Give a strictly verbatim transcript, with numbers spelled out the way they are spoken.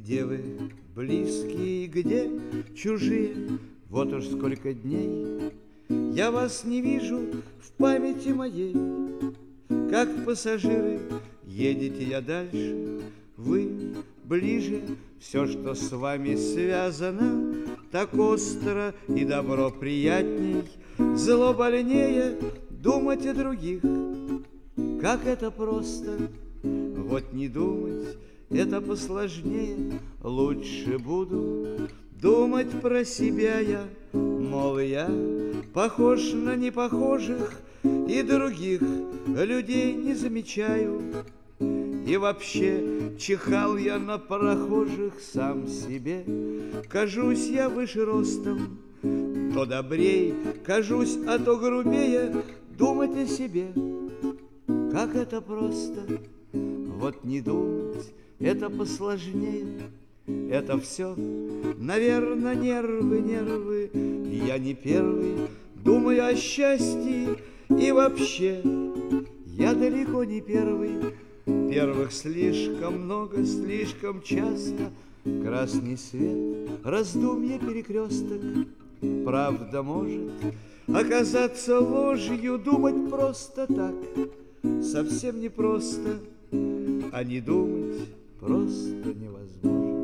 Где вы, близкие, где чужие? Вот уж сколько дней я вас не вижу в памяти моей. Как пассажиры едете я дальше, вы ближе. Все, что с вами связано, так остро и добро приятней. Зло больнее думать о других. Как это просто, вот не думать, это посложнее. Лучше буду думать про себя я, мол, я похож на непохожих и других людей не замечаю. И вообще чихал я на прохожих сам себе. Кажусь я выше ростом, то добрей, кажусь, а то грубее думать о себе. Как это просто, вот не думать, это посложнее. Это все, наверное, нервы, нервы. Я не первый, думаю о счастье. И вообще, я далеко не первый. Первых слишком много, слишком часто. Красный свет, раздумье, перекресток. Правда может оказаться ложью. Думать просто так совсем непросто, а не думать просто невозможно.